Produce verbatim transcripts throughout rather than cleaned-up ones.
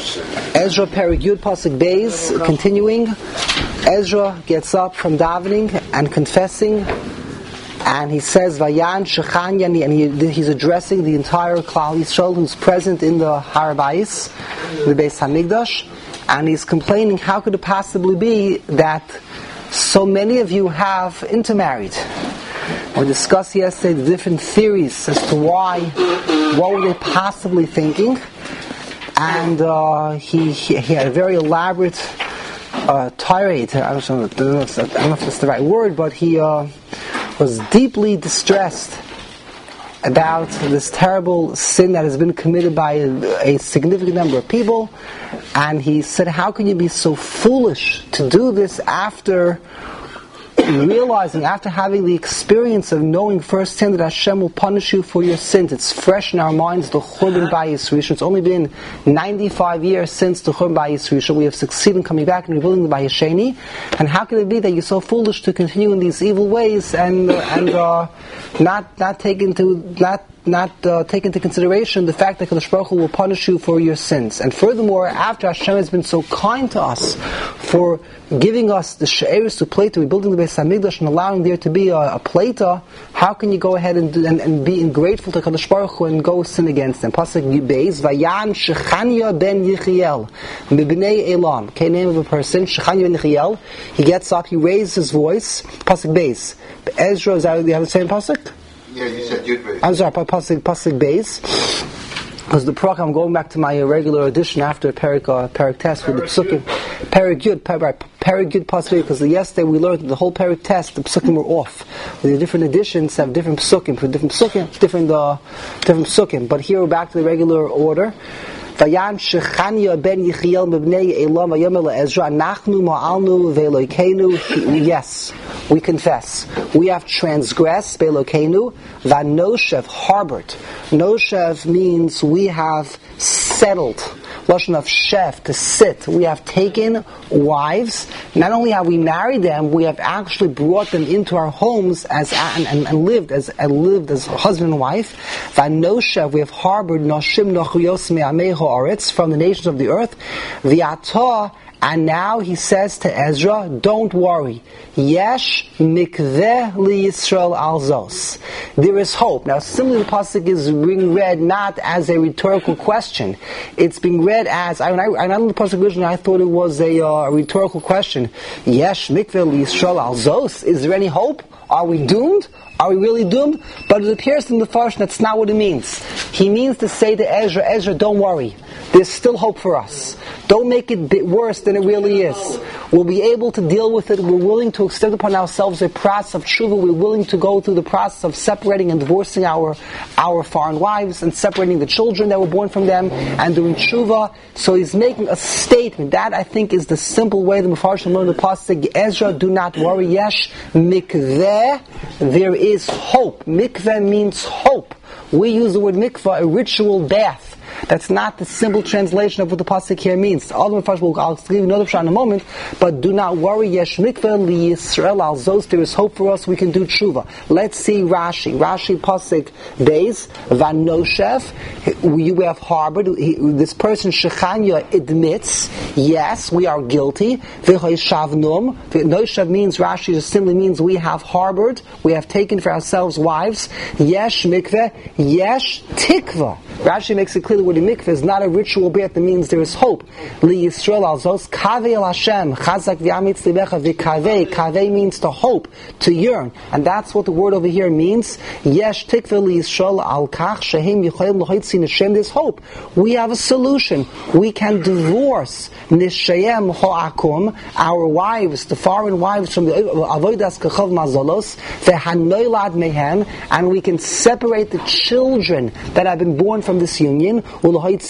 Ezra Perek Yud Pasuk Beis, continuing. Ezra gets up from davening and confessing, and he says, Vayan Shechanya, and he, he's addressing the entire Klal Yisrael who's present in the Har Bayis, the Beis Hamikdash, and he's complaining, how could it possibly be that so many of you have intermarried? We discussed yesterday the different theories as to why, what were they possibly thinking, and uh, he, he he had a very elaborate uh, tirade. I don't know, I don't know if that's the right word, but he uh, was deeply distressed about this terrible sin that has been committed by a, a significant number of people, and he said, how can you be so foolish to do this after realizing, after having the experience of knowing firsthand that Hashem will punish you for your sins? It's fresh in our minds, the Churban Bayis Rishon. It's only been ninety-five years since the Churban Bayis Rishon. We have succeeded in coming back and rebuilding the Bayis Sheni. And how can it be that you're so foolish to continue in these evil ways and uh, and uh, not not take into not not uh, take into consideration the fact that Kadosh Baruch Hu will punish you for your sins? And furthermore, after Hashem has been so kind to us for giving us the she'eris to play to rebuilding the Beis Hamikdash and allowing there to be a, a plata, how can you go ahead and, do, and, and be ungrateful to Kadosh Baruch Hu and go sin against them? Pasuk Beis, Vayan Shechanya ben Yechiel Mibnei Elam. Okay, name of a person, Shechanya ben Yechiel. He gets up, he raises his voice. Pasuk Beis. Ezra, is that, do you have the same pasuk? Yeah, you said Yud Beis. I'm sorry, Pasuk Pasuk Beis. Because the Perek, I'm going back to my regular edition after Perek uh, Perek test with the Psukim. Perek Yud, Perek Yud Pasuk, because yesterday we learned that the whole Perek test, the Psukim were off. The different editions have different Psukim, for different Psukim, different uh, different Psukim. But here we're back to the regular order. Vayan Shechanya ben Yechiel mibnei Elam vayomel Ezra Nachnu ma'alnu ve'Elokeinu. Yes, we confess. We have transgressed be'Elokeinu. Vanoshev, harbored. Noshev means we have settled. Lashon of Shef, to sit. We have taken wives. Not only have we married them, we have actually brought them into our homes as and, and, and lived as and lived as husband and wife. Vanoshev, we have harbored Noshim Nochrios Me'amei Haaretz, from the nations of the earth. V'atah, and now he says to Ezra, don't worry. Yesh mikveh li Yisrael al zos. There is hope. Now, similarly, the pasuk is being read not as a rhetorical question. It's being read as, I, I, I know the pasuk originally, I thought it was a, uh, a rhetorical question. Yesh mikveh li Yisrael al zos. Is there any hope? Are we doomed? Are we really doomed? But it appears in the Farsh that's not what it means. He means to say to Ezra, Ezra, don't worry. There's still hope for us. Don't make it bit worse than it really is. We'll be able to deal with it. We're willing to extend upon ourselves a process of tshuva. We're willing to go through the process of separating and divorcing our our foreign wives and separating the children that were born from them and doing tshuva. So he's making a statement. That, I think, is the simple way the Mefarshim learn the pasuk. Ezra, do not worry. Yesh mikveh, there is hope. Mikveh means hope. We use the word mikveh, a ritual bath. That's not the simple translation of what the pasuk here means. All the Mefarshim will, I'll give you another shot in a moment, but do not worry. Yesh mikveh li Yisrael al zos. There is hope for us. We can do tshuva. Let's see Rashi. Rashi pasuk Beis Vanoshev. We have harbored. He, this person Shechanya admits, yes, we are guilty. V'hoishavnum. Noshev means, Rashi just simply means we have harbored. We have taken for ourselves wives. Yesh mikveh. Yesh tikva. Rashi makes it clear the word mikveh is not a ritual bit that means there is hope. Li Yisrael al zos kaveh el Hashem chazak v'amitz libecha v'kaveh. Kaveh means to hope, to yearn, and that's what the word over here means. Yesh tikveh li Yisrael al kach shehem yichoyim l'hoitzin Hashem. There's hope. We have a solution. We can divorce nishayem ho'akum, our wives, the foreign wives from the avodas kachav mazalos v'hanoilad mehem, and we can separate the children that have been born from this union. All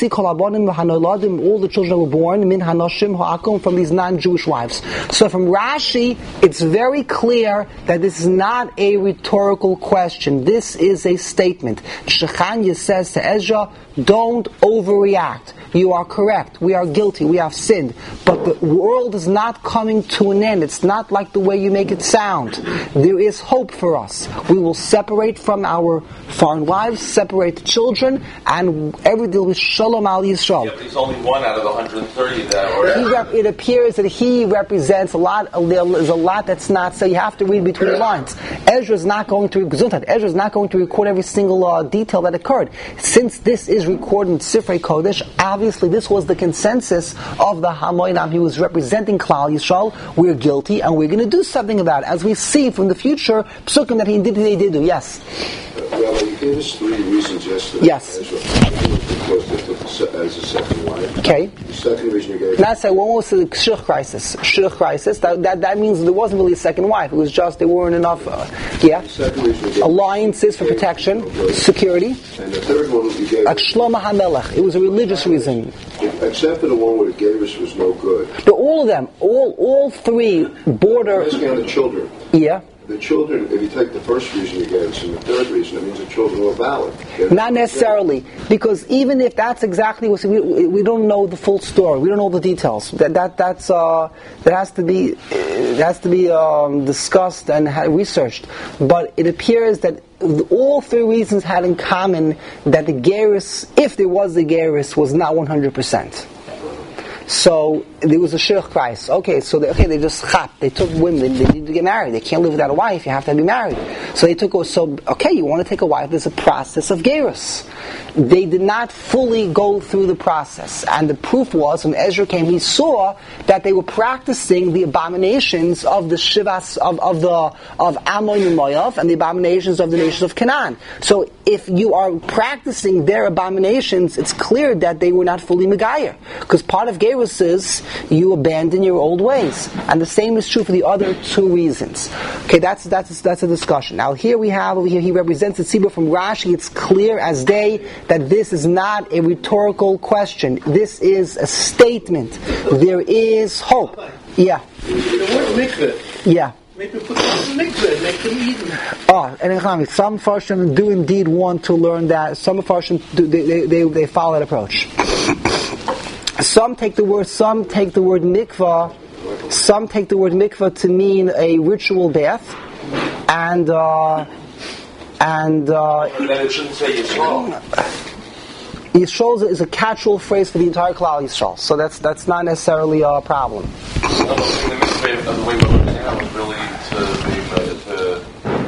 the children were born min hanoshim ha'akum, from these non-Jewish wives. So from Rashi, it's very clear that this is not a rhetorical question. This is a statement. Shechanya says to Ezra, don't overreact. You are correct. We are guilty. We have sinned. But the world is not coming to an end. It's not like the way you make it sound. There is hope for us. We will separate from our foreign wives, separate the children, and everything was Shalom Al Yisrael. Yeah, but he's only one out of the one hundred thirty that are. He rep- it appears that he represents a lot. There is a lot that's not. So you have to read between the lines. Ezra is not going to. Ezra is not going to record every single uh, detail that occurred. Since this is recorded in Sifrei Kodesh, obviously this was the consensus of the Hamoinam. He was representing Klal Yisrael. We're guilty, and we're going to do something about it, as we see from the future psukim that he did. They did do. Yes. Well, you gave us three reasons yesterday. Yes. Ezra. Because they took the, as a second wife. Okay. The second reason you gave. Not say one was the shidduch crisis. Shidduch crisis. That, that that means there wasn't really a second wife. It was just there weren't enough. Uh, yeah. The second reason you gave. Alliances for protection, security. And the third one you gave. Like Shlomo HaMelech. It was a religious reason. Except for the one where the Gavis was no good. But all of them, all all three border. I'm asking on the children. Yeah. The children, if you take the first reason you gave us and the third reason, it means the children were valid. They're Not necessarily, because even if that's exactly what we, we don't know the full story, we don't know the details. That that that's uh, that has to be it has to be um, discussed and ha- researched. But it appears that all three reasons had in common that the gerus, if there was the gerus, was not one hundred percent. So there was a shidduch crisis. Okay, so they, okay, they just chap. They took women. They need to get married. They can't live without a wife. You have to be married. So they took. So okay, you want to take a wife? There's a process of gerus. They did not fully go through the process, and the proof was when Ezra came, he saw that they were practicing the abominations of the shivas of, of the of Ammon and Moav, and the abominations of the nations of Canaan. So if you are practicing their abominations, it's clear that they were not fully megayer, because part of gerus is you abandon your old ways, and the same is true for the other two reasons. Okay, that's that's that's a discussion. Now here we have over here he represents the tzibur from Rashi. It's clear as day that this is not a rhetorical question. This is a statement. There is hope. Yeah. The word mikveh. Yeah. Make them put them in the mikveh, make them eat. Oh, and in some Farshim do indeed want to learn that. Some Farshim do, they, they, they, they follow that approach. Some take the word, some take the word mikvah, some take the word mikvah to mean a ritual bath, and uh, and uh, But then it shouldn't say Yisrael. Yisrael is a catch-all phrase for the entire Klal Yisrael, so that's that's not necessarily a problem. No, the way of the way we're looking at it was really to be to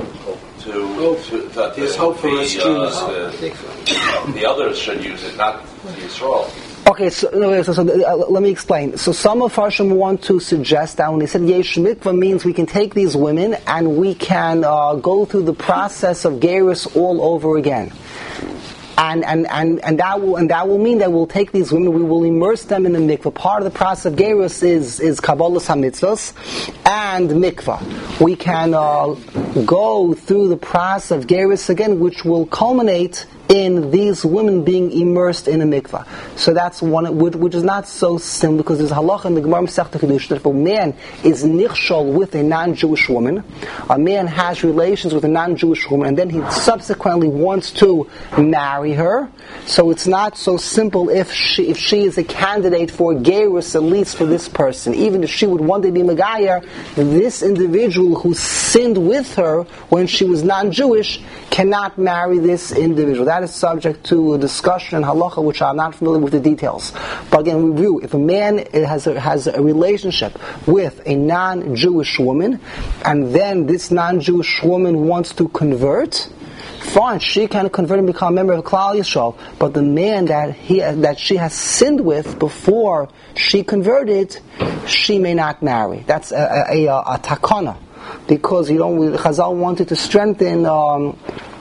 to to that There's hope for us the, Jews. uh, the, the others should use it, not Yisrael. Okay, so, no, so, so uh, let me explain. So some of Farshim want to suggest that when they said Yesh Mikvah means we can take these women and we can uh, go through the process of gerus all over again. And, and, and, and that will and that will mean that we'll take these women, we will immerse them in the mikvah. Part of the process of gerus is is kabbalas hamitzvos and mikvah. We can uh, go through the process of gerus again, which will culminate in these women being immersed in a mikvah. So that's one, which is not so simple, because there's halacha in the Gemara Masechta Kedushin that if a man is nichshol with a non-Jewish woman, a man has relations with a non-Jewish woman, and then he subsequently wants to marry her. So it's not so simple if she if she is a candidate for gerus, at least for this person. Even if she would one day be megayer, this individual who sinned with her when she was non-Jewish cannot marry this individual. That is subject to a discussion in halacha, which I'm not familiar with the details. But again, we review: if a man has a, has a relationship with a non-Jewish woman, and then this non-Jewish woman wants to convert, fine, she can convert and become a member of Klal Yisrael. But the man that he that she has sinned with before she converted, she may not marry. That's a, a, a, a takana, because you know Chazal wanted to strengthen. Um,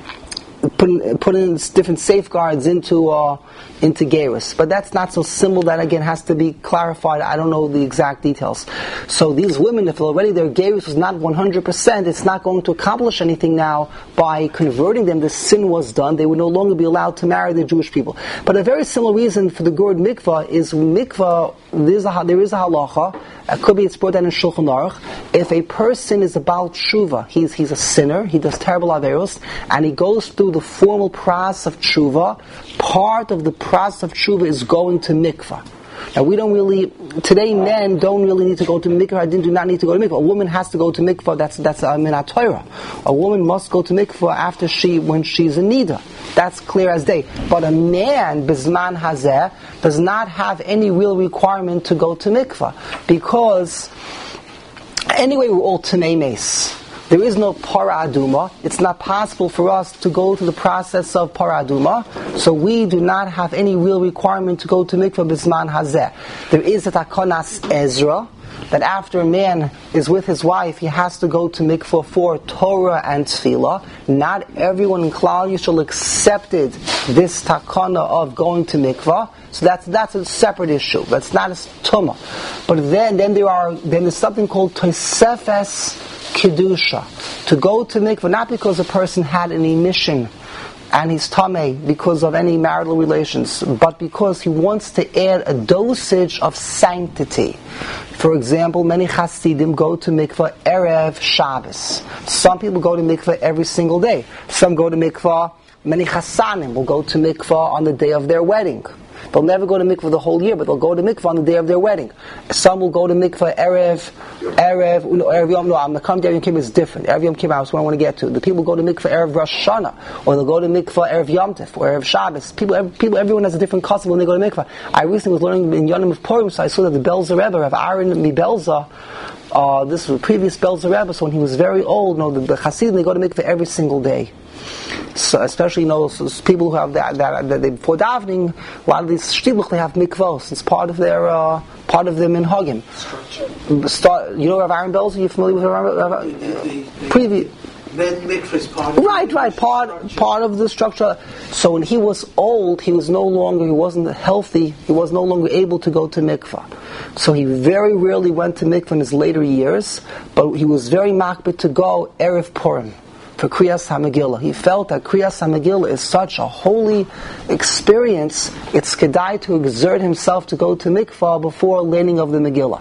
Put in, put in different safeguards into uh, into gerus, but that's not so simple. That again has to be clarified. I don't know the exact details. So these women, if already their gerus was not one hundred percent, it's not going to accomplish anything now by converting them. The sin was done. They would no longer be allowed to marry the Jewish people. But a very similar reason for the word mikvah is mikvah. There's a, there is a halacha. It could be it's brought down in Shulchan Aruch. If a person is about tshuva, he's he's a sinner, he does terrible averos, and he goes through the formal process of tshuva. Part of the process of tshuva is going to mikvah. Now we don't really, today men don't really need to go to mikvah, I do not need to go to mikvah. A woman has to go to mikvah, that's that's a minat Torah. A woman must go to mikvah after she, when she's in nida. That's clear as day. But a man, bizman hazeh, does not have any real requirement to go to mikvah. Because, anyway, we're all Tanei Meis. There is no para aduma. It's not possible for us to go through the process of para aduma. So we do not have any real requirement to go to mikvah bizman hazeh. There is a takonas Ezra, that after a man is with his wife, he has to go to mikvah for Torah and tefillah. Not everyone in Klal Yisrael accepted this takana of going to mikvah. So that's that's a separate issue. That's not a tumah. But then then there are then there's something called tosefes kedusha, to go to mikvah not because a person had an emission and he's tameh because of any marital relations, but because he wants to add a dosage of sanctity. For example, many Hasidim go to mikvah erev Shabbos. Some people go to mikvah every single day. Some go to mikvah. Many Chassanim will go to mikvah on the day of their wedding. They'll never go to mikvah the whole year, but they'll go to mikvah on the day of their wedding. Some will go to mikvah erev, erev, no, erev Yom. No, I'm the come to Erev Yom Kippur is different. Erev Yom Kippur is what I want to get to. The people go to mikvah erev Rosh Hashanah, or they'll go to mikvah erev Yom Tov, or erev Shabbos. People, people, everyone has a different custom when they go to mikvah. I recently was learning in Yonim of Purim, so I saw that the Belzer Rebbe, Rav Aaron Mibelza, uh, this was the previous Belzer Rebbe, so when he was very old, you know, the, the Hasidim, they go to mikvah every single day. So especially, you know, so people who have that, that, that they, before davening, a lot of these shtibuch, they have mikvos. It's part of their uh, part of their minhagim. Start, you know, Rav Aaron Belzer. You familiar with Rav Aaron? Previous. Then mikvah is part of right, right, part part of the structure. So when he was old, he was no longer, he wasn't healthy. He was no longer able to go to mikvah. So he very rarely went to mikvah in his later years, but he was very makbid to go erev Purim for Kriyas HaMegillah. He felt that Kriyas HaMegillah is such a holy experience, it's kedai to exert himself to go to mikvah before learning of the Megillah.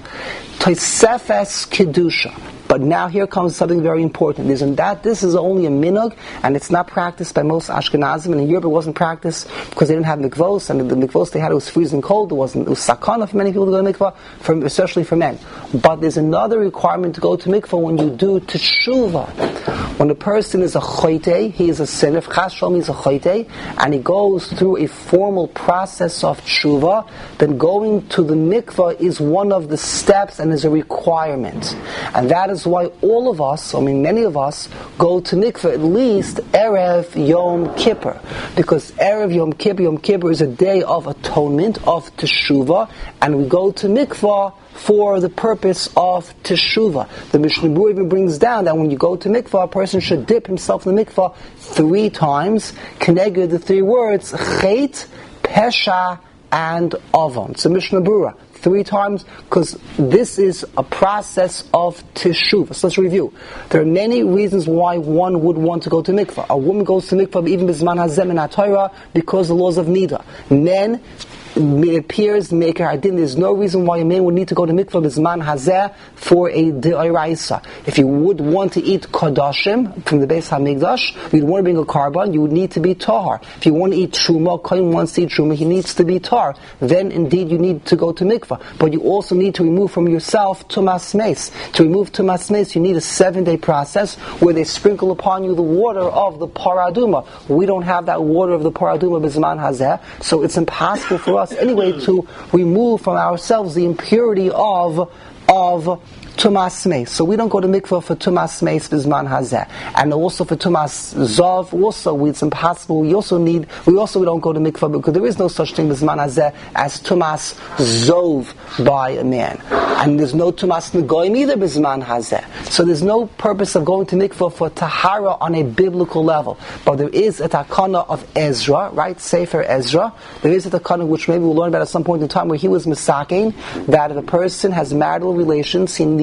Tosefes Kedusha. But now here comes something very important. Isn't that this is only a minhag, and it's not practiced by most Ashkenazim, and in Europe it wasn't practiced because they didn't have mikvos, and the mikvos they had it was freezing cold. It wasn't it was sakana for many people to go to mikvah, for, especially for men. But there's another requirement to go to mikvah when you do teshuvah. When a person is a choyte, he is a sinner. If Chas Shalom is a choyte, and he goes through a formal process of teshuvah, then going to the mikvah is one of the steps and is a requirement, and that is why all of us, I mean many of us, go to mikveh at least Erev Yom Kippur. Because Erev Yom Kippur, Yom Kippur is a day of atonement, of teshuvah, and we go to mikveh for the purpose of teshuvah. The Mishnah Berurah even brings down that when you go to mikveh, a person should dip himself in the mikveh three times, connected the three words, Chet, Pesha, and Avon. So Mishnah Berurah. Three times, because this is a process of teshuvah. So let's review. There are many reasons why one would want to go to mikvah. A woman goes to mikvah even bizman hazeh min haTorah because the laws of nida. Men, it appears make her adin. There's no reason why a man would need to go to mikvah bizman hazeh for a de'oraisa. If you would want to eat kodashim from the Beis Hamikdash, you'd want to bring a carbon, you would need to be tahar. If you want to eat truma, kohen wants to eat truma, he needs to be tar. Then indeed you need to go to mikvah. But you also need to remove from yourself tumas meis. To remove tumas meis, you need a seven-day process where they sprinkle upon you the water of the paraduma. We don't have that water of the paraduma bizman hazeh, so it's impossible for us anyway to remove from ourselves the impurity of of tumas meis. So we don't go to mikvah for tumas meis bizman hazeh, and also for tumas zav. Also, it's impossible. We also need. We also don't go to mikvah because there is no such thing bizman hazeh as tumas zov by a man, and there's no tumas negoim either bizman hazeh. So there's no purpose of going to mikvah for tahara on a biblical level. But there is a takana of Ezra, right? Sefer Ezra. There is a takana which maybe we'll learn about at some point in time where he was misaking that if a person has marital relations, he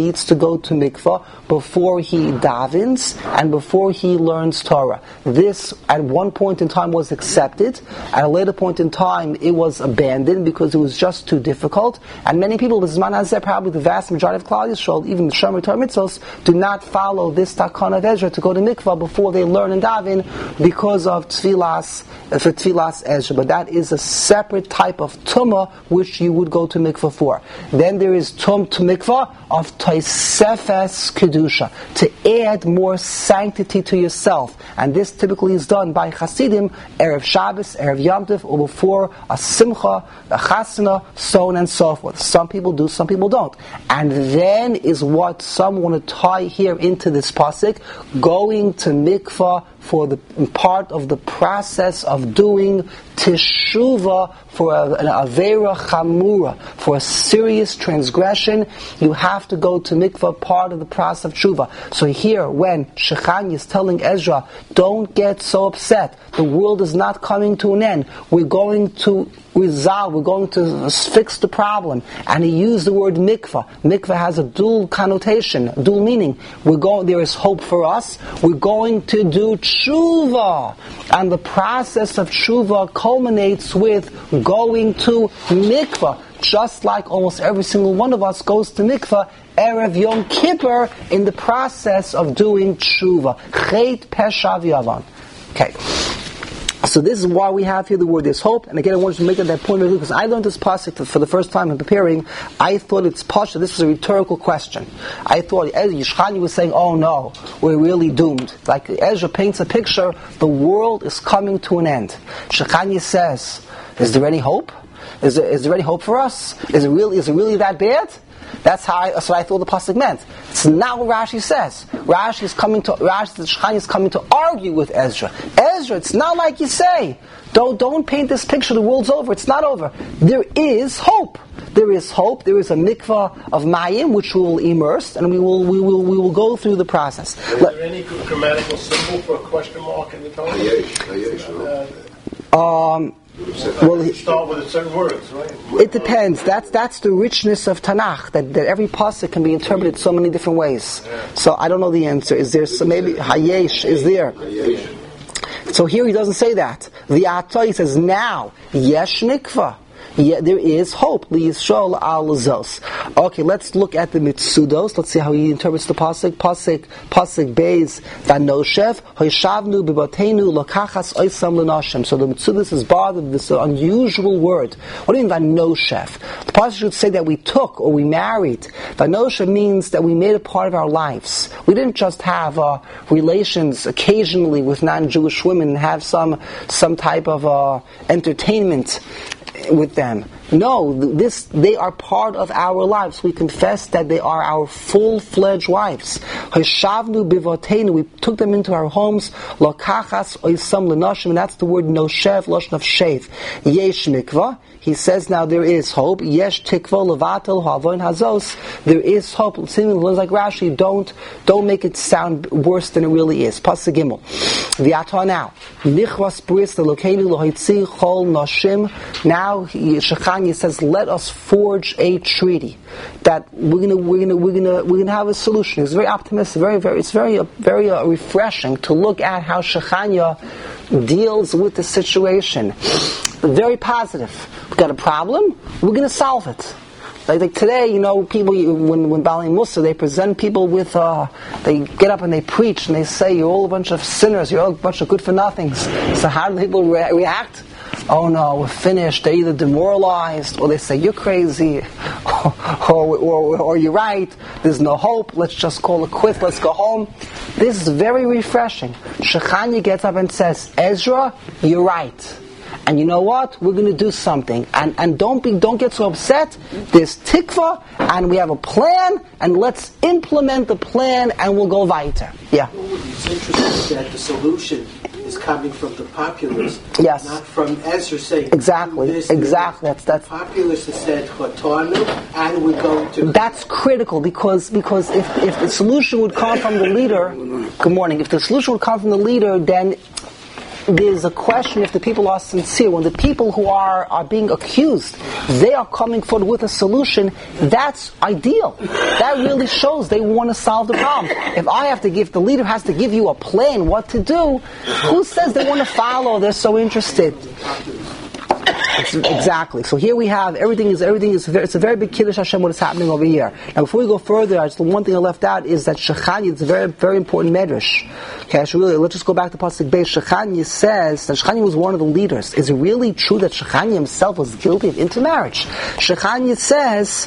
needs to go to mikvah before he davens and before he learns Torah. This, at one point in time, was accepted. At a later point in time, it was abandoned because it was just too difficult. And many people, B'zman hazeh, probably the vast majority of Klal Yisrael, even the Shomer Torah mitzvos, do not follow this takana of Ezra to go to mikvah before they learn and daven because of tfilas, uh, for tfilas Ezra. But that is a separate type of tumah which you would go to mikvah for. Then there is tum to mikvah of toisefes kedusha, to add more sanctity to yourself. And this typically is done by Hasidim, Erev Shabbos, Erev Yom Tov, or before a simcha, a chasana, so on and so forth. Some people do, some people don't. And then is what some want to tie here into this pasuk, going to mikvah for the part of the process of doing teshuvah for a, an avera chamura, for a serious transgression. You have to go to mikvah, part of the process of teshuvah. So here, when Shechanya is telling Ezra, don't get so upset, the world is not coming to an end, we're going to resolve, we're going to fix the problem. And he used the word mikvah. Mikvah has a dual connotation, a dual meaning. We're going, there is hope for us. We're going to do tshuva. And the process of tshuva culminates with going to mikvah. Just like almost every single one of us goes to mikvah Erev Yom Kippur in the process of doing tshuva. Chet peshav yavan. Okay. So this is why we have here the word "there's hope." And again, I wanted to make that point because I learned this pasuk for the first time in preparing. I thought it's pasha. This was a rhetorical question. I thought Yishchani was saying, "Oh no, we're really doomed." Like Ezra paints a picture, the world is coming to an end. Shechanya says, "Is there any hope? Is there, is there any hope for us? Is it really? Is it really that bad?" That's how I, that's what I thought the pasuk meant. It's not what Rashi says. Rashi is coming to Rashi, the Shechanya is coming to argue with Ezra. Ezra, it's not like you say. Don't don't paint this picture. The world's over. It's not over. There is hope. There is hope. There is a mikvah of mayim which we will immerse, and we will we will we will go through the process. Is Let, there any grammatical symbol for a question mark in the Torah? Um. Well, you start with certain words, right? It depends. That's that's the richness of Tanakh. That, that every pasuk can be interpreted so many different ways. Yeah. So I don't know the answer. Is there some, maybe Hayesh is there? Hayesh. So here he doesn't say that. The Atah, he says now Yesh Mikvah. Yeah, there is hope. Liyishol al zos. Okay, let's look at the mitzudos. Let's see how he interprets the pasuk. Pasuk, pasuk beis vanoshev hoyshavnu bibatenu lokachas oisam lenashem. So the mitzudos is bothered with this unusual word. What do you mean vanoshev? The pasuk should say that we took or we married. Vanoshev means that we made a part of our lives. We didn't just have uh, relations occasionally with non-Jewish women and have some some type of uh, entertainment with them. No, this they are part of our lives. We confess that they are our full-fledged wives. Hashavnu bivotenu, we took them into our homes. Lokachas oisam lenashim, and that's the word noshev, lashon of shev. Yesh mikvah. He says now there is hope. Yesh tikva levatel havon hazos. There is hope. Seemingly like Rashi, don't don't make it sound worse than it really is. Pasuk Gimel. The Atah now. Nichvas bris lokeinu lohoitzi chol nashim. Now Shechanya says, let us forge a treaty that we're gonna we're gonna we're gonna we're gonna have a solution. It's very optimistic. Very very. It's very uh, very uh, refreshing to look at how Shechanya deals with the situation. Very positive. We've got a problem, we're going to solve it. Like, like today, you know, people, when when Baalei Mussar, they present people with, uh, they get up and they preach and they say, you're all a bunch of sinners, you're all a bunch of good-for-nothings. So how do people re- react? Oh no, we're finished. They're either demoralized, or they say, you're crazy, or, or, or, or you're right, there's no hope, let's just call it quits, let's go home. This is very refreshing. Shechanya gets up and says, Ezra, you're right. And you know what? We're going to do something. And and don't be don't get so upset. There's tikva, and we have a plan, and let's implement the plan, and we'll go weiter. Yeah. It's interesting that the solution is coming from the populace, yes, not from Ezra saying exactly, this, exactly. That's that's. The populace has said Chotanu, and we're going to. That's critical because because if if the solution would come from the leader, good morning. If the solution would come from the leader, then there's a question if the people are sincere. When the people who are, are being accused, they are coming forward with a solution, that's ideal. That really shows they want to solve the problem. If I have to give, the leader has to give you a plan what to do, who says they want to follow? They're so interested. Exactly. So here we have everything is everything is it's a very big Kiddush Hashem what is happening over here. Now before we go further, just the one thing I left out is that Shechanya is a very very important medrash. Okay, so really let's just go back to Pasuk Beis. Shechanya says that Shechanya was one of the leaders. Is it really true that Shechanya himself was guilty of intermarriage? Shechanya says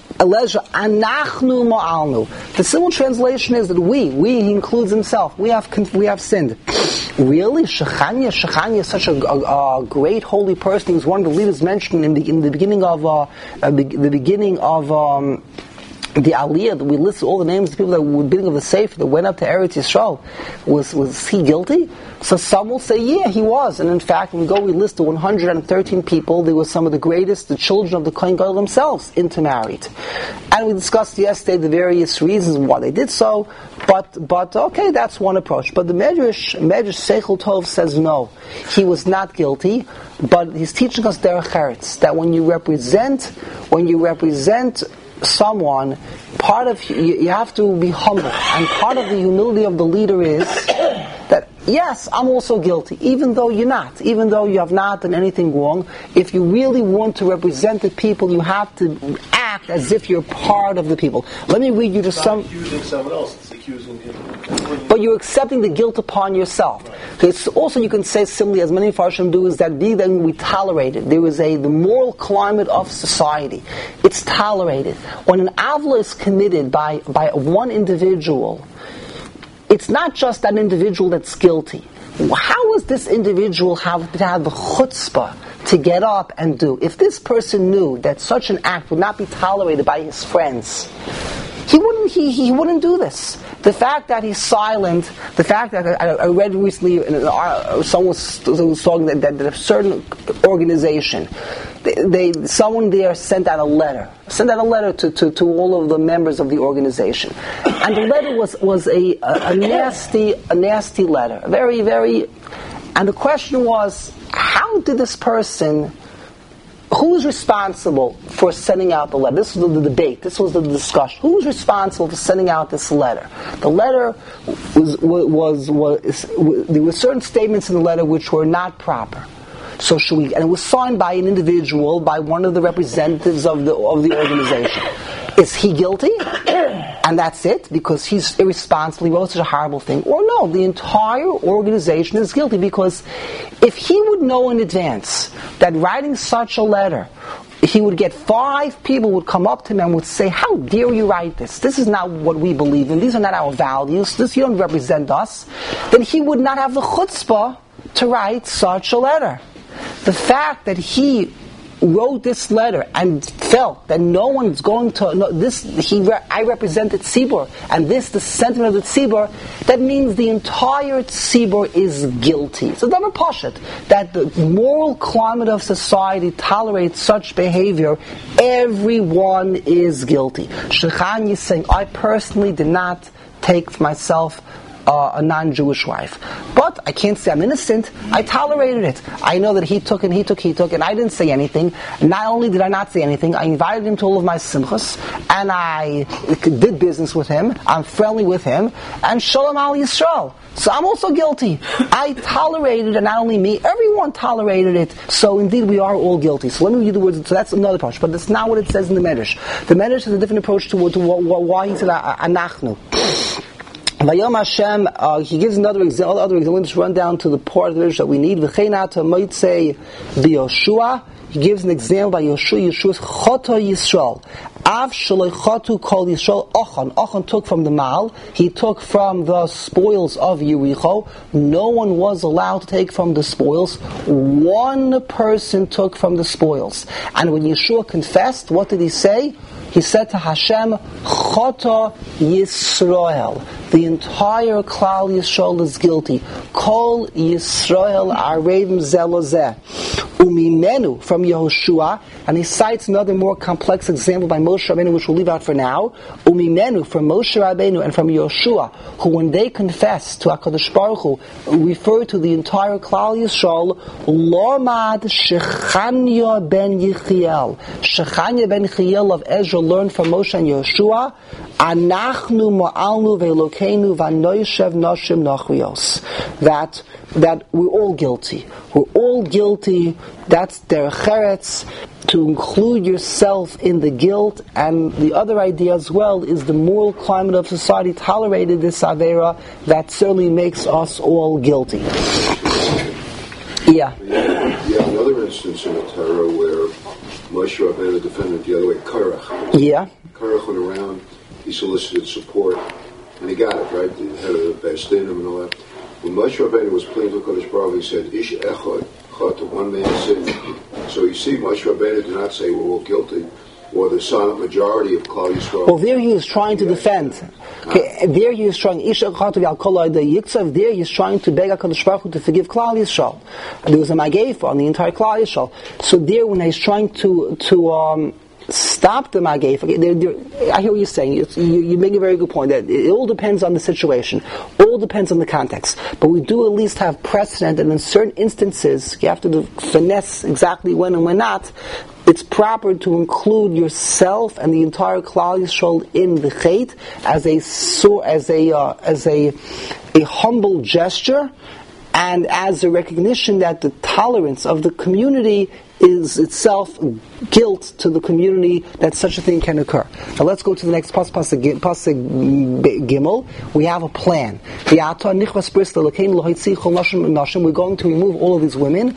Anachnu ma'alnu. The simple translation is that we, we, he includes himself, we have we have sinned. Really? Shechanya? Shechanya is such a, a, a great holy person. He's one of the leaders mentioned in the in the beginning of uh, uh, be, the beginning of um, the Aliyah. That we listed all the names of the people that were beginning of the Sefer that went up to Eretz Yisrael. Was was he guilty? So some will say, yeah, he was. And in fact, when we go, we list the one hundred thirteen people. There were some of the greatest, the children of the Kohen Gadol themselves, intermarried. And we discussed yesterday the various reasons why they did so. But, but okay, that's one approach. But the Medrash, Medrash Seichel Tov says no. He was not guilty, but he's teaching us derech eretz, that when you represent, when you represent someone, part of, you, you have to be humble. And part of the humility of the leader is that, yes, I'm also guilty, even though you're not, even though you have not done anything wrong. If you really want to represent the people, you have to act as if you're part of the people. Let me read you just it's some... It's not accusing someone else, it's accusing him. But you're accepting the guilt upon yourself. Right. It's also, you can say simply, as many Farshim do, is that then we tolerate it. There is a, the moral climate of society. It's tolerated. When an avla is committed by, by one individual, it's not just that individual that's guilty. How does this individual have to have the chutzpah to get up and do? If this person knew that such an act would not be tolerated by his friends, he wouldn't. He, he wouldn't do this. The fact that he's silent, the fact that I, I read recently, uh, someone was, was talking that, that, that a certain organization, they, they someone there sent out a letter, sent out a letter to, to, to all of the members of the organization, and the letter was was a, a, a nasty a nasty letter, very very, and the question was, how did this person? Who was responsible for sending out the letter? This was the, the debate. This was the discussion. Who was responsible for sending out this letter? The letter was, was, was, was there were certain statements in the letter which were not proper. So should we? And it was signed by an individual, by one of the representatives of the of the organization. Is he guilty? And that's it, because he's irresponsible, he wrote such a horrible thing. Or no, the entire organization is guilty, because if he would know in advance that writing such a letter, he would get five people would come up to him and would say, how dare you write this? This is not what we believe in. These are not our values. This, you don't represent us. Then he would not have the chutzpah to write such a letter. The fact that he wrote this letter and felt that no one's going to know this, he I represented Tzibur, and this the sentiment of the Tzibur, that means the entire Tzibur is guilty. So never pashut that the moral climate of society tolerates such behavior. Everyone is guilty. Shechan is saying, I personally did not take for myself Uh, a non-Jewish wife. But I can't say I'm innocent. I tolerated it. I know that he took and he took, he took, and I didn't say anything. Not only did I not say anything, I invited him to all of my simchas, and I did business with him. I'm friendly with him, and Shalom Al Yisrael. So I'm also guilty. I tolerated it, and not only me, everyone tolerated it. So indeed we are all guilty. So let me read the words. So that's another approach, but that's not what it says in the Medrash. The Medrash has a different approach to, to, to why he said Anachnu. Vayom Hashem, uh, he gives another example. Other example. Let's run down to the part of the Medrash that we need. V'cheinata moitzei b'Yoshua. He gives an example by Yoshua. Yeshua's Choto Yisrael. Av shaloi chotu kol Yisrael Ochan. Ochan took from the Mal. He took from the spoils of Yericho. No one was allowed to take from the spoils. One person took from the spoils. And when Yeshua confessed, what did he say? He said to Hashem, Choto Yisrael. The entire Klal Yisrael is guilty. Kol Yisrael Arevim Zelozeh. Umimenu from Yehoshua, and he cites another more complex example by Moshe Rabbeinu, which we'll leave out for now. Umimenu from Moshe Rabbeinu and from Yehoshua, who when they confess to HaKadosh Baruch Hu, refer to the entire Klal Yisrael, Lomad Shechanya ben Yechiel. Shechanya ben Yechiel of Ezra learned from Moshe and Yehoshua, Anachnu ma'alnu ve'elokeinu v'anoyshev nashim nachrios. That that we're all guilty. We're all guilty. That's derech eretz, to include yourself in the guilt. And the other idea as well is the moral climate of society tolerated this avera that certainly makes us all guilty. Yeah. You have another instance in the Torah where Moshe Rabbeinu defended the other way, Korach. Yeah. Korach went around, he solicited support, and he got it, right? The head of the Beis Dinim and all that. When Moshe Rabbeinu was pleading to Kodesh Baruch Hu, he said, Ish echad, chata, one man sin. So you see, Moshe Rabbeinu did not say we're all guilty, or the silent majority of Klal Yisrael. Well, there he is trying to defend. Okay, there he is trying, Ish echad v'al kol ha'edei yiksav, there he is trying to beg HaKadosh Baruch Hu to forgive Klal Yisrael. And there was a Mageifa on the entire Klal Yisrael. So there, when he's trying to, to, um, stop the Mageifa. I hear what you're saying. It's, you, you make a very good point. That it all depends on the situation. All depends on the context. But we do at least have precedent, and in certain instances, you have to finesse exactly when and when not. It's proper to include yourself and the entire Klal Yisrael in the Chet as a as a uh, as a a humble gesture, and as a recognition that the tolerance of the community is itself guilt to the community that such a thing can occur. Now let's go to the next pasuk, pasuk, pasuk Gimel. We have a plan. We're going to remove all of these women.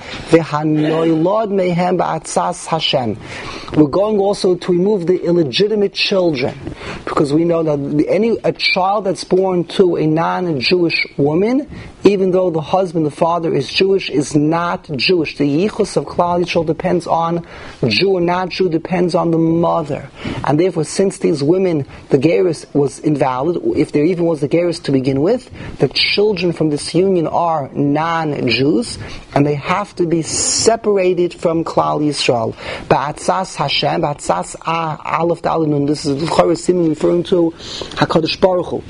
We're going also to remove the illegitimate children, because we know that any a child that's born to a non-Jewish woman, even though the husband, the father, is Jewish, is not Jewish. The yichus of Klal Yisrael depends on Jew or not Jew, depends on the mother. And therefore, since these women, the gerus was invalid, if there even was a gerus to begin with, the children from this union are non-Jews, and they have to be separated from Klal Yisrael. Ba'atzas Hashem, Ba'atzas Aleph Daled Nun, this is referring to HaKadosh Baruch Hu.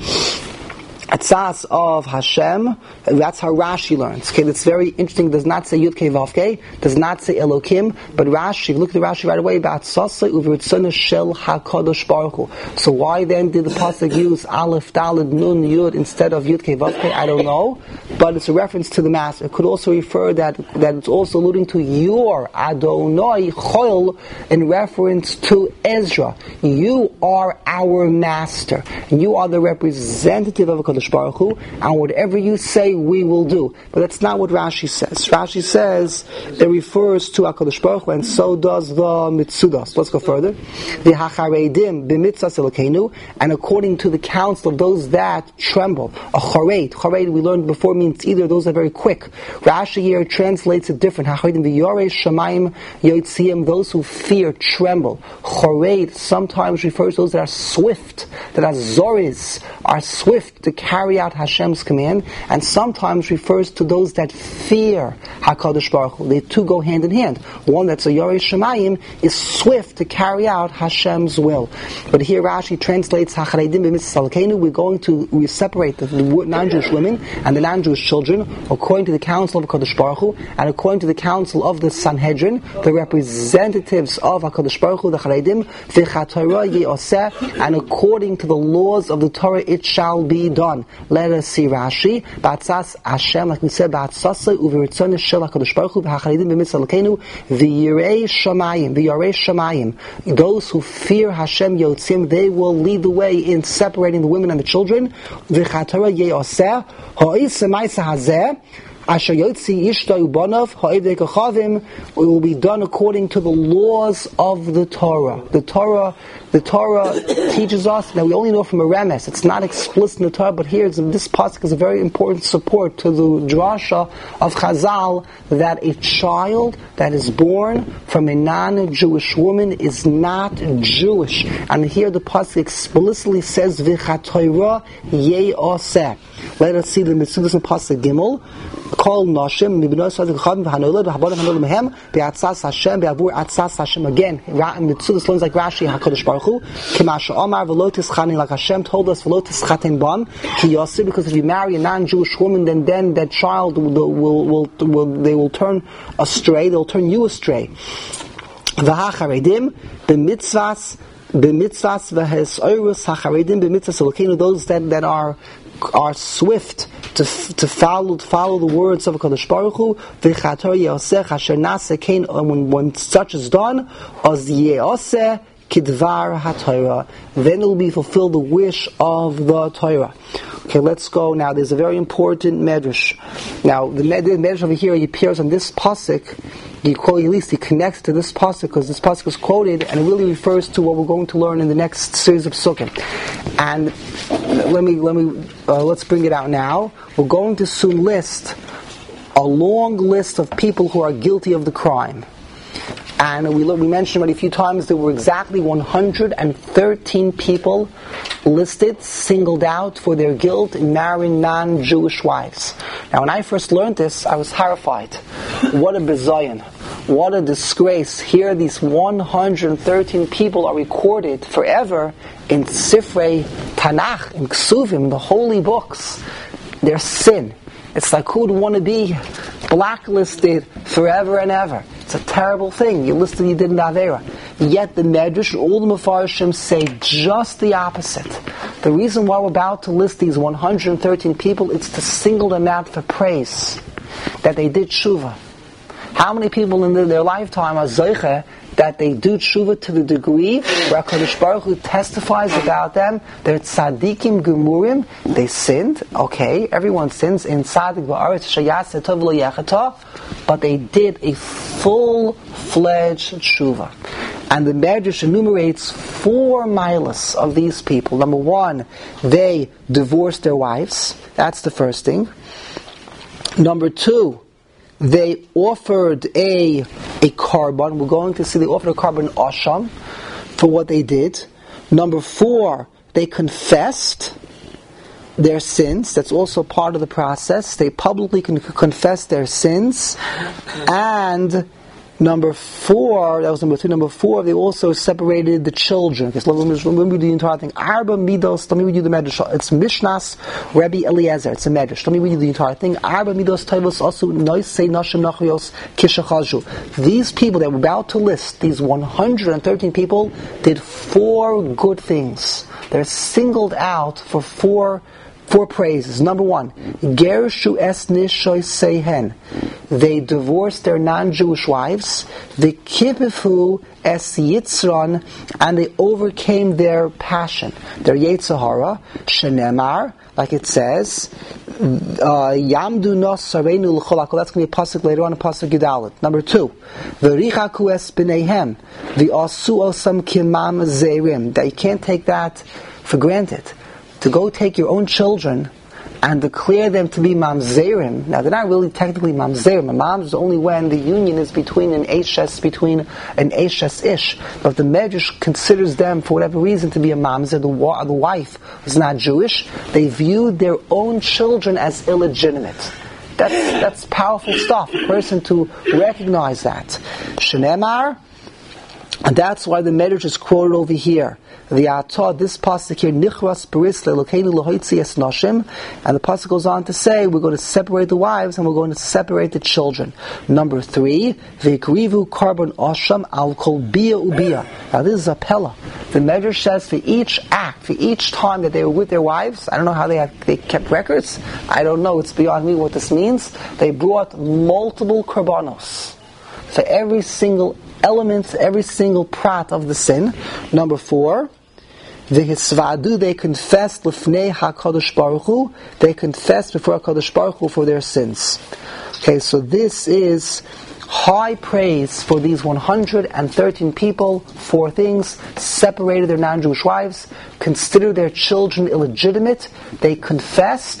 Atzas of Hashem, that's how Rashi learns. Okay, that's very interesting. It does not say Yud Kei Vav Kei, does not say Elokim, but Rashi, look at the Rashi right away, Ba'atzasa uvritzana shel HaKadosh Baruch Hu. So why then did the pasuk use Aleph Daled Nun Yud instead of Yud Kei Vav Kei? I don't know, but it's a reference to the Master. It could also refer that that it's also alluding to your Adonai Choil in reference to Ezra. You are our Master. You are the representative of HaKadosh Baruch Hu, and whatever you say, we will do. But that's not what Rashi says. Rashi says it refers to HaKadosh Baruch Hu, and so does the Mitzudas. Let's go further. The Hacharedim b'mitzvahs Elokeinu, and according to the counsel of those that tremble. A chared, chared we learned before means either those that are very quick. Rashi here translates it different. Hacharedim v'yorei shamayim yotziyim, those who fear tremble. Chared sometimes refers to those that are swift, that are zoris, are swift to carry out Hashem's command, and sometimes refers to those that fear HaKadosh Baruch Hu. They two go hand in hand. One that's a Yorei Shemayim is swift to carry out Hashem's will. But here Rashi translates Hacharedim b'mitzvahs Elokeinu. We're going to we separate the non-Jewish women and the non-Jewish children according to the counsel of HaKadosh Baruch Hu and according to the counsel of the Sanhedrin, the representatives of HaKadosh Baruch Hu, the Charedim, v'chatorah ye'oseh, and according to the laws of the Torah it shall be done. Let us see Rashi. Ba'atzas Hashem, like we said, Ba'atzasa uveritzonah shel HaKadosh Baruch Hu v'hacharedim b'mitzvahs Elokeinu v'yirei shamayim, v'yirei shamayim. Those who fear Hashem yotzim, they will lead the way in separating the women and the children. V'chatorah ye'oseh ha'is semaisa hazeh Asher Yotzi Ishta Ubanav Ha'evdei Kachavim, it will be done according to the laws of the Torah. The Torah, the Torah teaches us that we only know from a remes. It's not explicit in the Torah, but here this pasuk is a very important support to the drasha of Chazal that a child that is born from a non-Jewish woman is not Jewish. And here the pasuk explicitly says V'chatoira ye'oseh. Let us see the Mitzvahs and Pasuk Gimel. Call Nashim, Mibinos Chachavim V'Hanolad, V'Habarim Hanol Mehem, Be'atzas Hashem, Be'avur Atzas Hashem. Again, Mitzvahs learns like Rashi, HaKadosh Baruch Hu, Kimasha Omar, V'lo Tischanin, like Hashem told us, V'lo Tischatin Bam, Ki Yossi, because if you marry a non-Jewish woman, then then that child will, will, will, will they will turn astray, they'll turn you astray. V'hacharedim, B'mitzvahs, B'mitzvahs v'hesoirus hacharedim b'mitzvahs elokeinu, those that, that are are swift to to follow to follow the words of HaKadosh Baruch Hu. V'chator yeoseh asher naseh kein, when when such is done, az yeoseh kidvar haTorah, then it will be fulfilled the wish of the Torah. Okay, let's go now. There's a very important medrash. Now, the medrash over here, he appears on this pasuk. He quote, at least he connects to this pasuk because this pasuk is quoted, and it really refers to what we're going to learn in the next series of Sukkim. And let me let me uh, let's bring it out now. We're going to soon list a long list of people who are guilty of the crime. And we, we mentioned already a few times there were exactly one hundred thirteen people listed, singled out for their guilt in marrying non-Jewish wives. Now, when I first learned this, I was horrified. What a bizayon. What a disgrace. Here these one hundred thirteen people are recorded forever in Sifrei Tanakh, in Ksuvim, the holy books. Their sin. It's like who would want to be blacklisted forever and ever. It's a terrible thing. You listed you did in the Avera. Yet the Medrash, all the Mefarshim say just the opposite. The reason why we're about to list these one hundred thirteen people, it's to single them out for praise. That they did tshuva. How many people in their, their lifetime are zeiche that they do tshuva to the degree where HaKadosh Baruch Hu testifies about them, they're tzadikim gemurim, they sinned, okay, everyone sins, in tzadik ba'aretz shayaseh tov lo yechata, but they did a full-fledged tshuva. And the Medrash enumerates four milas of these people. Number one, they divorced their wives. That's the first thing. Number two, they offered a a carbon. We're going to see they offered a carbon asham for what they did. Number four, they confessed their sins. That's also part of the process. They publicly con- confessed their sins. And number four, that was number two. Number four, they also separated the children. Okay, so let me, let me do the entire thing. Arba midos, let me read you the medrash. It's Mishnas Rabbi Eliezer. It's a medrash. Let me read you the entire thing. Arba midos tovos asu noisei nashim nachrios kishachaju. These people that we're about to list, these one hundred thirteen people, did four good things. They're singled out for four Four praises. Number one, Gershu es nishoy sehen. They divorced their non-Jewish wives. The kipifu es yitzron, and they overcame their passion, their yetzahara. Shenemar, like it says, Yamdu nos sarenu l'cholakol. That's going to be a pasuk later on, a pasuk Gedalit. Number two, V'richaku es b'neihem. The asu osam kimam zeirim. That you can't take that for granted. To go take your own children and declare them to be mamzerim. Now, they're not really technically mamzerim. A mam is only when the union is between an eshes, between an eshes ish. But if the Medrash considers them, for whatever reason, to be a mamzer, the, wa- the wife is not Jewish, they viewed their own children as illegitimate. That's, that's powerful stuff, a person to recognize that. Shenemar, and that's why the Medrash is quoted over here. The Atah, this pasuk here, Nichras Beris Le'Elokeinu L'Hoitzi Es Nashim, and the pasuk goes on to say, we're going to separate the wives and we're going to separate the children. Number three, V'Ikrivu Karbon Asham Al Kol Bia Ubia. Now this is a pella. The Medrash says for each act, for each time that they were with their wives, I don't know how they had, they kept records. I don't know. It's beyond me what this means. They brought multiple karbanos for every single element, every single prat of the sin. Number four, V'hisvadu, they confessed l'fnei HaKadosh Baruch Hu, they confessed before HaKadosh Baruch Hu for their sins. Okay, so this is high praise for these one hundred thirteen people. Four things: separated their non-Jewish wives, considered their children illegitimate, they confessed,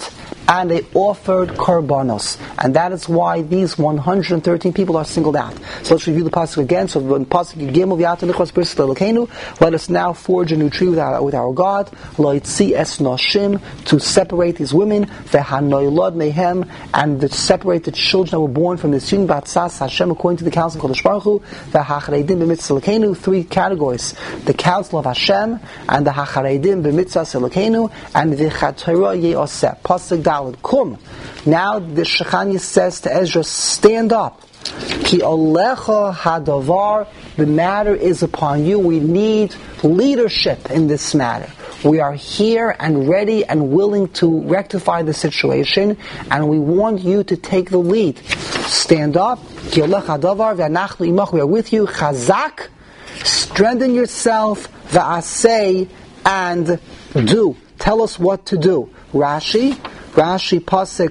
and they offered korbanos. And that is why these one hundred thirteen people are singled out. So let's review the pasuk again. So when pasuk Gimel V'yata Nichos Bris L'Elokeinu, let us now forge a new tree with our, with our God, Lo Yitzi Es Noshim, to separate these women, V'hanoilod Mehem, and to separate the children that were born from this union, B'atzas Hashem, according to the council of Kodesh Baruch Hu, V'hachareidim B'mitzvah L'Elokeinu, three categories: the council of Hashem, and the hachareidim B'mitzvah L'Elokeinu, and V'chatorah Ye'oseh. Pasuk Daled Kum. Now the Shechanya says to Ezra, stand up. Ki Olecha Hadavar, the matter is upon you. We need leadership in this matter. We are here and ready and willing to rectify the situation, and we want you to take the lead. Stand up. Ki Olecha Hadavar, V'anachnu imach, we are with you. Chazak, strengthen yourself. V'aseh, and do. Tell us what to do. Rashi, Rashi Pasuk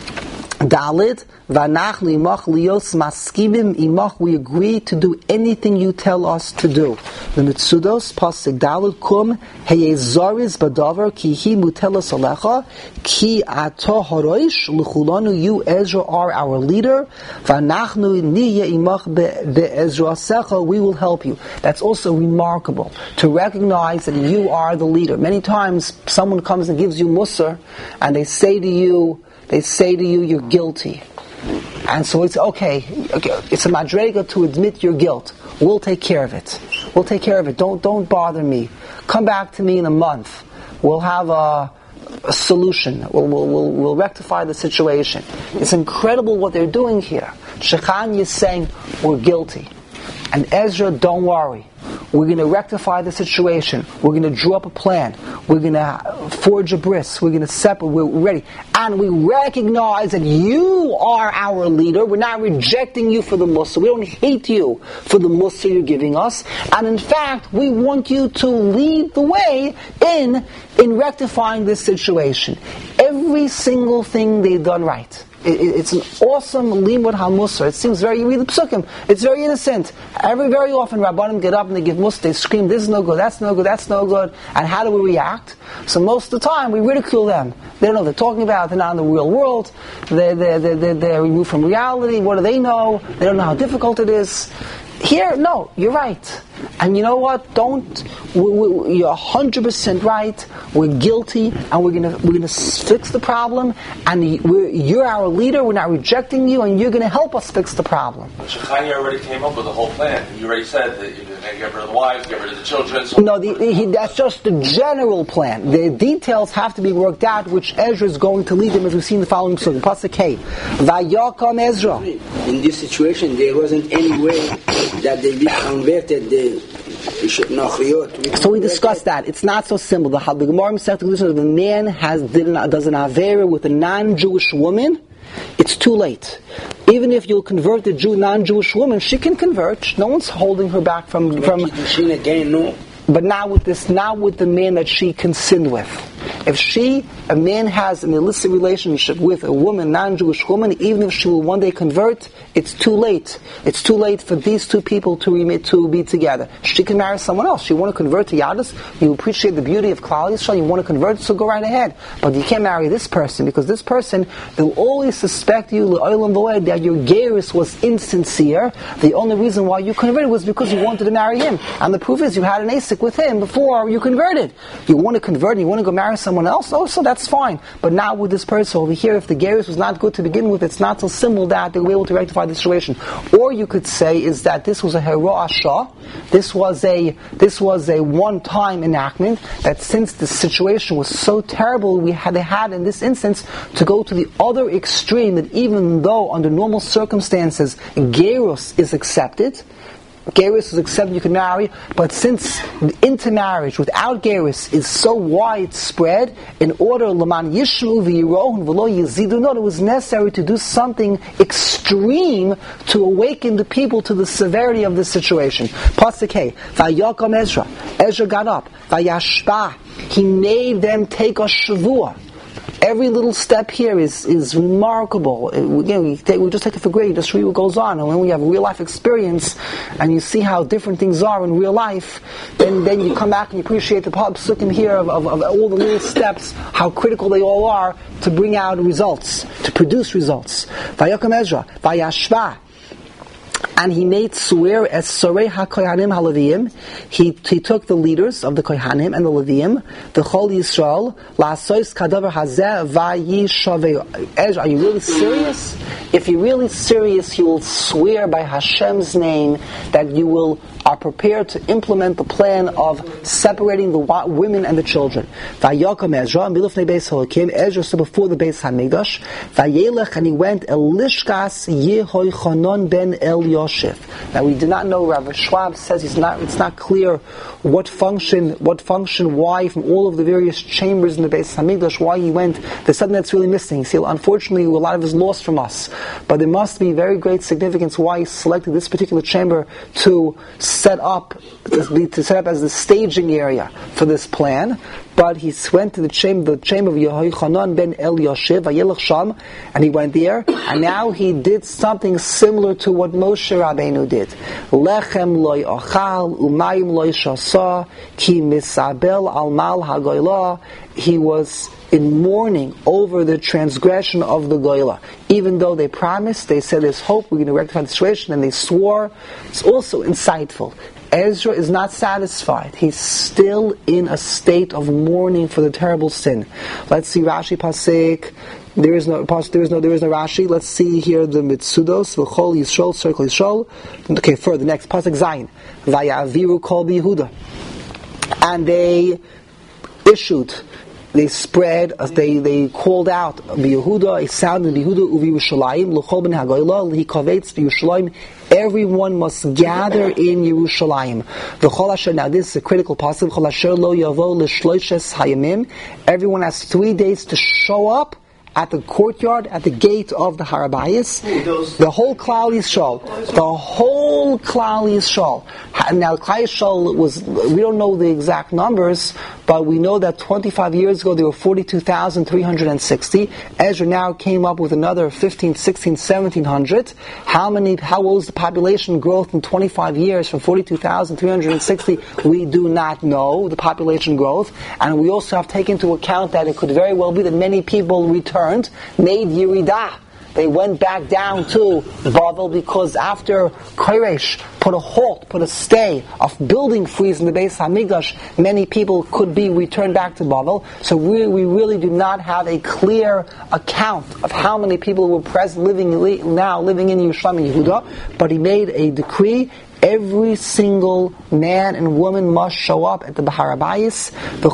Dalid, V'anachnu imach lios maskimim imach, we agree to do anything you tell us to do. The Mitzudos Pasuk Dalid Kum Heyezariz Badavar Ki Hi Mutelas Alecha Ki Ato Horoish L'Chulanu, you Ezra are our leader. V'anachnu niya imach be'ezra secha, we will help you. That's also remarkable, to recognize that you are the leader. Many times someone comes and gives you musar, and they say to you, they say to you, you're guilty. And so it's okay, okay it's a madrega to admit your guilt. We'll take care of it. We'll take care of it. Don't don't bother me. Come back to me in a month. We'll have a, a solution. We'll, we'll, we'll, we'll rectify the situation. It's incredible what they're doing here. Shechanya is saying, we're guilty. And Ezra, don't worry. We're going to rectify the situation. We're going to draw up a plan. We're going to forge a bris. We're going to separate. We're ready. And we recognize that you are our leader. We're not rejecting you for the Mussar. We don't hate you for the Mussar you're giving us. And in fact, we want you to lead the way in, in rectifying this situation. Every single thing they've done right. It, it, it's an awesome limud hamusar. It seems very, you read the psukim, it's very innocent. Every very often Rabbanim get up and they give musar, they scream, this is no good, that's no good, that's no good. And how do we react? So most of the time we ridicule them. They don't know what they're talking about, they're not in the real world, they're, they're, they're, they're removed from reality. What do they know? They don't know how difficult it is. Here, no, you're right. And you know what? Don't, we, we, you're one hundred percent right. We're guilty, and we're gonna we're gonna fix the problem. And we're, you're our leader. We're not rejecting you, and you're gonna help us fix the problem. Shechanya already came up with the whole plan. You already said that you're going to get rid of the wives, get rid of the children. So no, the, he, that's just the general plan. The details have to be worked out, which Ezra is going to lead them, as we see in the following psukim. Pasuk Hey, Vayakam Ezra. In this situation, there wasn't any way that they be converted the So we discussed that. It's not so simple. The, the Gemara said if the man has did an, does an avera with a non-Jewish woman, it's too late. Even if you'll convert the Jew non-Jewish woman, she can convert. No one's holding her back from from. Again, no. But not with this, not with the man that she can sin with. If she, a man has an illicit relationship with a woman, non-Jewish woman, even if she will one day convert, it's too late. It's too late for these two people to remit, to be together. She can marry someone else. You want to convert to Yadus, you appreciate the beauty of Klal Yisrael, you want to convert, so go right ahead. But you can't marry this person, because this person, they'll always suspect you, l'olam v'oed, that your gerus was insincere. The only reason why you converted was because you wanted to marry him. And the proof is you had an asik with him before you converted. You want to convert, and you want to go marry someone else, oh, so that's fine. But not with this person over here. If the gerus was not good to begin with, it's not so simple that they were able to rectify the situation. Or you could say is that this was a hero asha. This was a this was a one-time enactment. That since the situation was so terrible, we had they had in this instance to go to the other extreme. That even though under normal circumstances gerus is accepted. Gerus is accepted, you can marry, but since intermarriage without Gerus is so widespread, in order Laman Yishmu v'yirohun v'lo yizidu, it was necessary to do something extreme to awaken the people to the severity of this situation. Pasuk Hey, Vayakam Ezra. Ezra got up. Vayashpa. He made them take a shavua. every little step here is, is remarkable. It, again, we, take, we just take it for granted, just read what goes on. And when we have a real life experience, and you see how different things are in real life, then, then you come back and you appreciate the psukim here of, of, of all the little steps, how critical they all are to bring out results, to produce results. Vayakam Ezra, Vayashva. And he made swear as Sorei HaKohanim HaLeviim. He he took the leaders of the Kohanim and the Leviim, the Chol Yisrael, La'asos Kadavar Hazeh Vayishaveu. Ezra, are you really serious? If you're really serious, you will swear by Hashem's name that you will are prepared to implement the plan of separating the women and the children. Vayakam Ezra, Milufnei Beis Halakim, Ezra stood before the Beis Hamikdash, Vayelech, and he went Elishkas Yehochanan ben Eliashib. Now we do not know, Rav Schwab says he's not, it's not clear what function, what function, why from all of the various chambers in the Beis Hamikdash, why he went. There's something that's really missing. See, unfortunately, a lot of it is lost from us. But there must be very great significance why he selected this particular chamber to set up, to, to set up as the staging area for this plan. But he went to the chamber, the chamber of Yehochanan ben Eliashib, Vayelech Sham, and he went there, and now he did something similar to what Moshe Rabbeinu did. Lechem loy achal, umayim loy shasa, ki misabel al mal hagoyla. He was in mourning over the transgression of the Goyla. Even though they promised, they said there's hope, we're going to rectify the situation, and they swore. It's also insightful. Ezra is not satisfied. He's still in a state of mourning for the terrible sin. Let's see Rashi Pasek. There is no there is no there is no Rashi. Let's see here the Mitsudos, V'chol Yisrael, Circle Yisrael. Okay, further, next Pasek Zayin. Vayaviru Kol B'Yehuda. And they issued, they spread, as they, they called out B'Yehuda, a sound in B'Yehuda, Uvi Yerushalayim, L'chol ben Hagoyla, L'hikavetz B'Yerushalayim. Everyone must gather in Yerushalayim. V'chol asher, now this is a critical passage, V'chol asher lo yavo l'shloishes hayamim. Everyone has three days to show up at the courtyard, at the gate of the Harabayis. The whole Klal Yisrael. The whole Klal Yisrael. Now, Klal Yisrael was, we don't know the exact numbers, but we know that twenty-five years ago there were forty-two thousand three hundred sixty. Ezra now came up with another fifteen, sixteen, seventeen hundred. How many, how was the population growth in twenty-five years from forty-two thousand three hundred sixty? We do not know the population growth. And we also have to take into account that it could very well be that many people returned, made Yeridah. They went back down to Bavel because after Koresh put a halt, put a stay of building freeze in the Beis Hamikdash, many people could be returned back to Bavel. So we, we really do not have a clear account of how many people were present, living now living in Yerushalayim and Yehuda. But he made a decree. Every single man and woman must show up at the Bahar Abayis.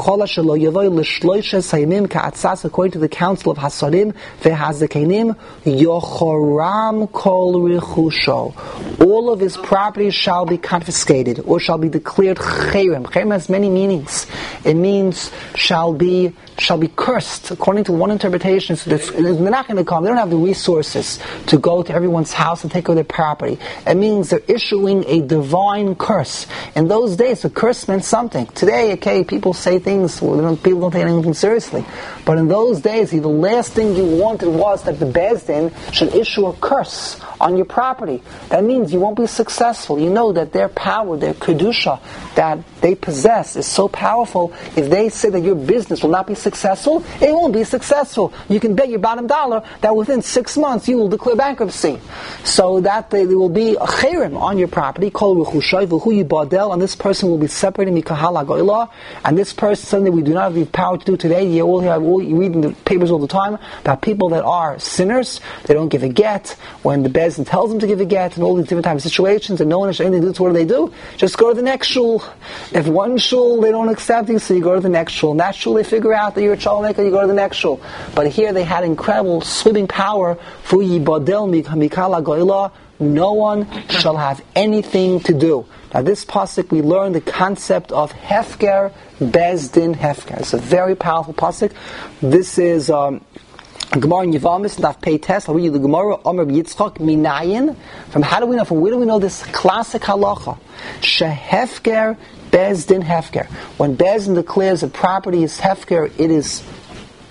According to the council of Hasadim, ve'hazakenim, yochoram kol richusho. All of his property shall be confiscated, or shall be declared cherem. Cherem has many meanings. It means shall be shall be cursed. According to one interpretation, so they're not going to come. They don't have the resources to go to everyone's house and take over their property. It means they're issuing a divine curse. In those days, a curse meant something. Today, okay, people say things, well, they don't, people don't take anything seriously. But in those days, the last thing you wanted was that the Beis Din should issue a curse on your property. That means you won't be successful. You know that their power, their kedusha, that they possess is so powerful. If they say that your business will not be successful, it won't be successful. You can bet your bottom dollar that within six months you will declare bankruptcy. So that there will be a cherem on your property, called ruchushay v'hu yibadel, and this person will be separated mikahal hagoyla. And this person, something we do not have the power to do today. You all have, all, you read in the papers all the time about people that are sinners. They don't give a get when the Beis Din tells them to give a get, and all these different types of situations, and no one has anything to do. So what do they do? Just go to the next shul. If one shul they don't accept you, so you go to the next shul. In that shul they figure out that you're a troublemaker, you go to the next shul. But here they had incredible sweeping power. Fu yibadel mikala goyla. No one shall have anything to do. Now this pasuk we learn the concept of hefker, Beis Din hefker. It's a very powerful pasuk. This is um, Gemara in Yevamis, Daf Pei Tes. I'll read you the Gemara. Omer Yitzchak Minayin. From how do we know? From where do we know this classic halacha? Shehefker, Beis Din hefker. When Beis Din declares a property is hefker, it is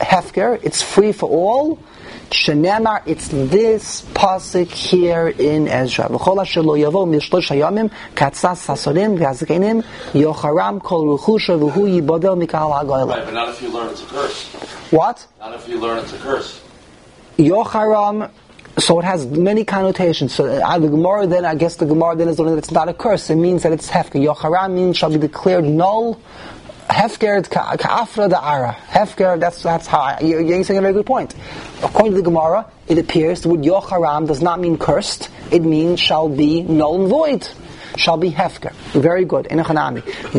hefker, it's free for all. Shenemar, it's this pasuk here in Ezra. V'chol asher lo yavo mishlosh hayamim katzas sasonim v'azkenim yocharam kol ruchusha v'hu yibodel mikahal hagoyla. Right, but not if you learn it's a curse. What? Not if you learn it's a curse. Yocharam, so it has many connotations. So uh, the Gemara then, I guess the Gemara then is learning that it's not a curse. It means that it's hefker. Yocharam means shall be declared null. Hefker ka'afra da'ara. Hefker, that's that's how I, you're, you're saying a very good point. According to the Gemara, it appears the word yocharam does not mean cursed. It means shall be null and void. Shall be hefker. Very good. In a chanami.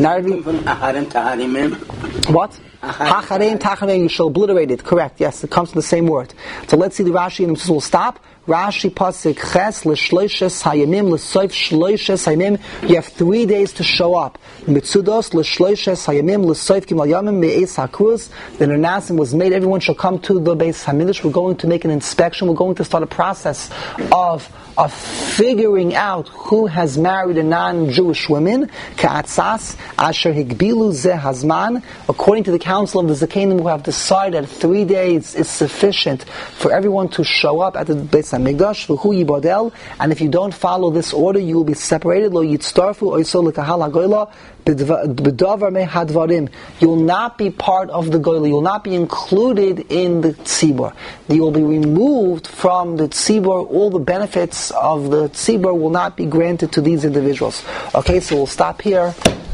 What? Hacharein, tacharein, you shall obliterate it. Correct. Yes, it comes from the same word. So let's see the Rashi and we'll stop. Rashi pasuk ches l'shloishes hayamim l'soif shloishes hayamim. You have three days to show up. Mitzudos l'shloishes hayamim l'soif kimal yamim me'es hakruz. The Nernasim was made. Everyone shall come to the Beis Hamikdash. We're going to make an inspection. We're going to start a process of of figuring out who has married a non-Jewish woman. Ka'atzas asher higbilu zeh hazman. According to the council of the Zakenim, who have decided that three days is sufficient for everyone to show up at the Beis Hamikdash, v'hu yibodel, and if you don't follow this order, you will be separated. Lo yitztarfu oiso l'kahal hagoyla b'davar mehadvarim. You will not be part of the goyla. You will not be included in the tzibur. You will be removed from the tzibur. All the benefits of the tzibur will not be granted to these individuals. Okay, so we'll stop here.